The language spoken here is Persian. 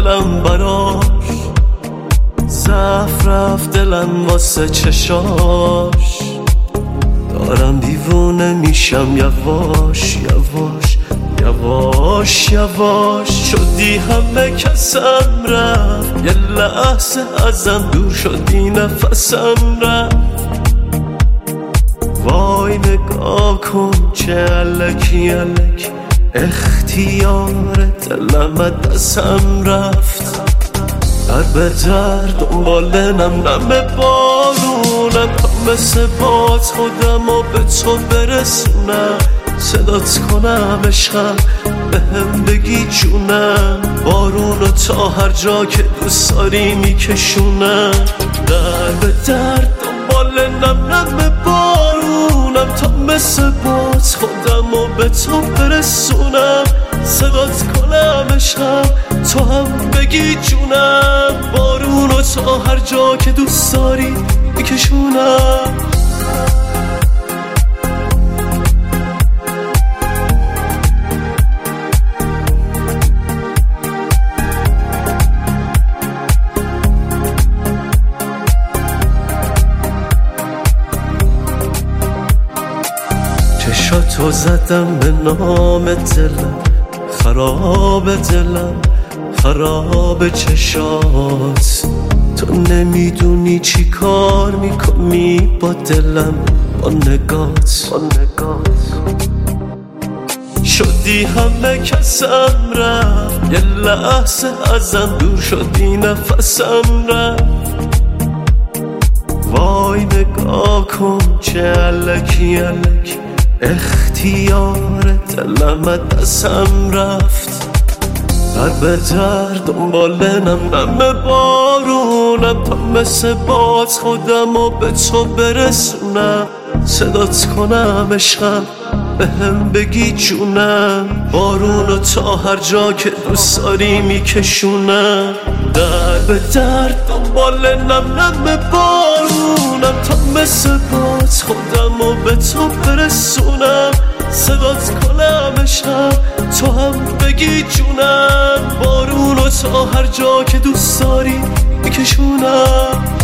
دلم براش، ضعف رفت دلم واسه چشاش. دارم دیوونه میشم یواش یواش یواش یواش. شدی همه کسم رفت، یه لحظه ازم دور شدی نفسم رفت. وای نگاه کن چه الکی الکی، اختیار دلم دستم رفت. در به در دنبال نم بارونم، تا مثل باد خودم و به تو برسونم. صدات کنم عشقم بهم بگی جونم، بارونو تا هر جا که دوست داری میکشونم. در به در دنبال نم بارونم، تا مثل باد خودم و به تو برسونم. صدات کنم عشقم تو هم بگی جونم، بارونو تا هر جا که دوست داری میکشونم. چشاتو زدم به نام دلم، خراب دلم خراب چشات. تو نمیدونی چی کار میکنی با دلم، با نگات. شدی همه کسم رفت، یه لحظه ازم دور شدی نفسم رفت. وای نگاه کن چه الکی الکی، اختیار دلم دستم رفت. در به در دنبال نم بارونم، تا مثل باد خودم و به تو برسونم. صدات کنم عشقم بهم بگی جونم، بارونو تا هر جا که دوست داری میکشونم. در به در دنبال نم بارونم، تا مثل باد خودم و به تو برسونم. صدات کنم عشقم تو هم بگی جونم، بارونو تا هر جا که دوست داری میکشونم.